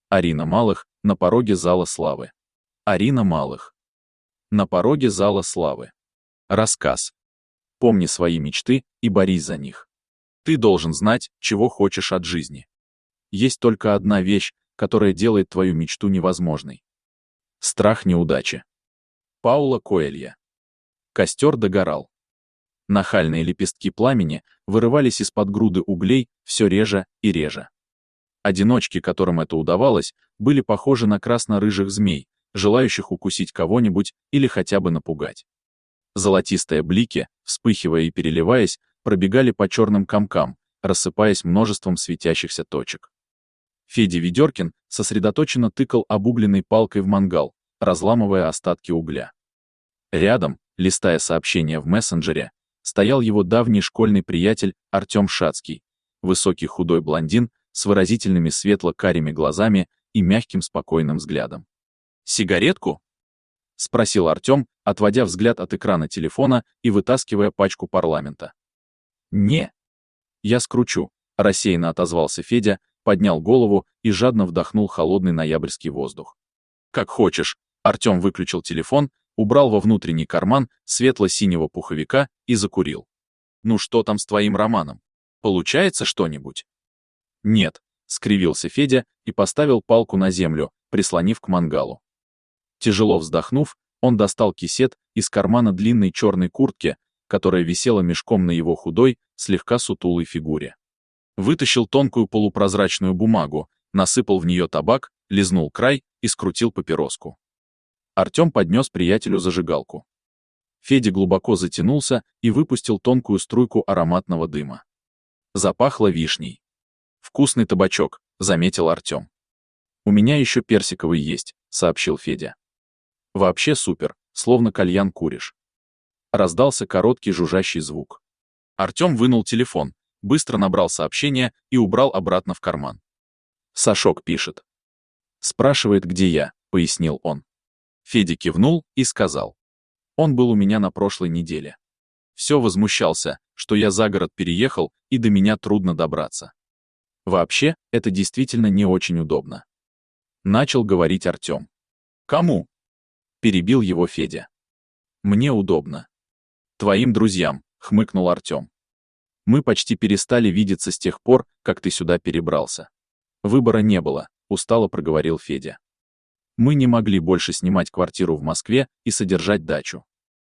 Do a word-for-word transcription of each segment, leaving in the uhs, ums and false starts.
Арина Малых на пороге зала славы. Арина Малых. На пороге зала славы. Рассказ. Помни свои мечты и борись за них. Ты должен знать, чего хочешь от жизни. Есть только одна вещь, которая делает твою мечту невозможной. Страх неудачи. Пауло Коэльо. Костер догорал. Нахальные лепестки пламени вырывались из-под груды углей все реже и реже. Одиночки, которым это удавалось, были похожи на красно-рыжих змей, желающих укусить кого-нибудь или хотя бы напугать. Золотистые блики, вспыхивая и переливаясь, пробегали по черным комкам, рассыпаясь множеством светящихся точек. Федя Ведеркин сосредоточенно тыкал обугленной палкой в мангал, разламывая остатки угля. Рядом, листая сообщения в мессенджере, стоял его давний школьный приятель Артем Шацкий, высокий худой блондин с выразительными светло-карими глазами и мягким спокойным взглядом. «Сигаретку?» — спросил Артем, отводя взгляд от экрана телефона и вытаскивая пачку парламента. «Не. Я скручу», — рассеянно отозвался Федя, поднял голову и жадно вдохнул холодный ноябрьский воздух. «Как хочешь». Артем выключил телефон, убрал во внутренний карман светло-синего пуховика и закурил. «Ну что там с твоим романом? Получается что-нибудь?» «Нет», — скривился Федя и поставил палку на землю, прислонив к мангалу. Тяжело вздохнув, он достал кисет из кармана длинной черной куртки, которая висела мешком на его худой, слегка сутулой фигуре. Вытащил тонкую полупрозрачную бумагу, насыпал в нее табак, лизнул край и скрутил папироску. Артем поднес приятелю зажигалку. Федя глубоко затянулся и выпустил тонкую струйку ароматного дыма. Запахло вишней. «Вкусный табачок», — заметил Артем. «У меня еще персиковый есть», — сообщил Федя. «Вообще супер, словно кальян куришь». Раздался короткий жужжащий звук. Артем вынул телефон, быстро набрал сообщение и убрал обратно в карман. «Сашок пишет. Спрашивает, где я», — пояснил он. Федя кивнул и сказал. «Он был у меня на прошлой неделе. Все возмущался, что я за город переехал и до меня трудно добраться. Вообще, это действительно не очень удобно». Начал говорить Артем. «Кому?» — перебил его Федя. «Мне удобно. Твоим друзьям», — хмыкнул Артем. «Мы почти перестали видеться с тех пор, как ты сюда перебрался. Выбора не было», — устало проговорил Федя. «Мы не могли больше снимать квартиру в Москве и содержать дачу.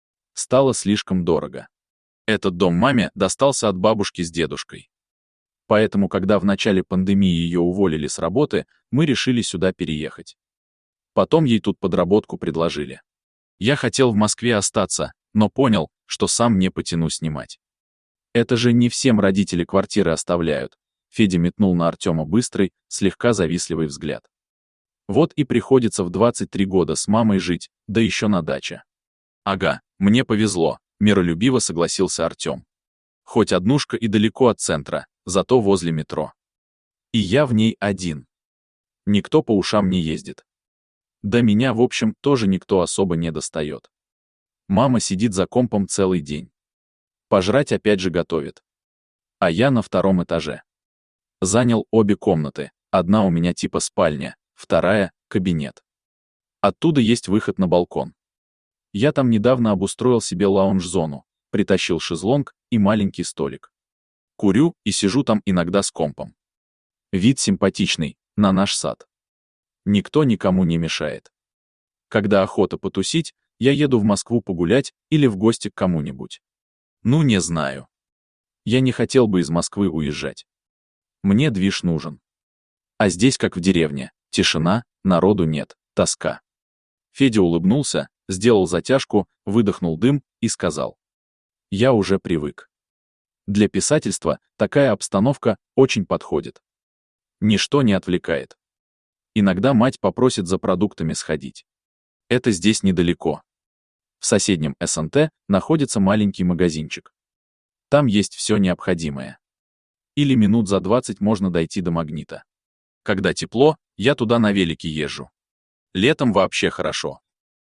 Стало слишком дорого. Этот дом маме достался от бабушки с дедушкой. Поэтому, когда в начале пандемии ее уволили с работы, мы решили сюда переехать. Потом ей тут подработку предложили. Я хотел в Москве остаться, но понял, что сам не потяну снимать. Это же не всем родители квартиры оставляют». Федя метнул на Артема быстрый, слегка завистливый взгляд. «Вот и приходится в двадцать три года с мамой жить, да еще на даче». «Ага, мне повезло», — миролюбиво согласился Артем. «Хоть однушка и далеко от центра, зато возле метро. И я в ней один. Никто по ушам не ездит. Да меня, в общем, тоже никто особо не достает. Мама сидит за компом целый день. Пожрать опять же готовит. А я на втором этаже. Занял обе комнаты, одна у меня типа спальня, вторая — кабинет. Оттуда есть выход на балкон. Я там недавно обустроил себе лаунж-зону, притащил шезлонг и маленький столик. Курю и сижу там иногда с компом. Вид симпатичный, на наш сад. Никто никому не мешает. Когда охота потусить, я еду в Москву погулять или в гости к кому-нибудь. Ну, не знаю. Я не хотел бы из Москвы уезжать. Мне движ нужен. А здесь как в деревне, тишина, народу нет, тоска». Федя улыбнулся, сделал затяжку, выдохнул дым и сказал. «Я уже привык. Для писательства такая обстановка очень подходит. Ничто не отвлекает. Иногда мать попросит за продуктами сходить. Это здесь недалеко. В соседнем эс эн тэ находится маленький магазинчик. Там есть все необходимое. Или минут за двадцать можно дойти до Магнита. Когда тепло, я туда на велике езжу. Летом вообще хорошо.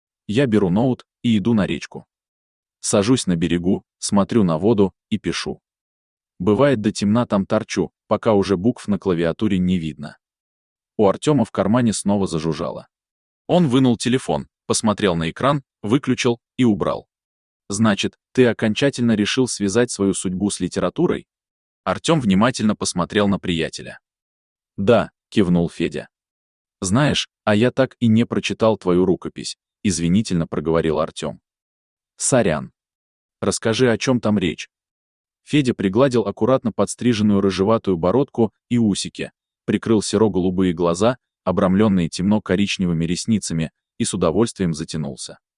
Я беру ноут и иду на речку. Сажусь на берегу, смотрю на воду и пишу. Бывает, до темна там торчу, пока уже букв на клавиатуре не видно. У Артема в кармане снова зажужжало. Он вынул телефон, посмотрел на экран, выключил и убрал. «Значит, ты окончательно решил связать свою судьбу с литературой?» Артем внимательно посмотрел на приятеля. «Да», — кивнул Федя. «Знаешь, а я так и не прочитал твою рукопись», — извинительно проговорил Артем. «Сорян. Расскажи, о чем там речь». Федя пригладил аккуратно подстриженную рыжеватую бородку и усики, прикрыл серо-голубые глаза, обрамленные темно-коричневыми ресницами, и с удовольствием затянулся.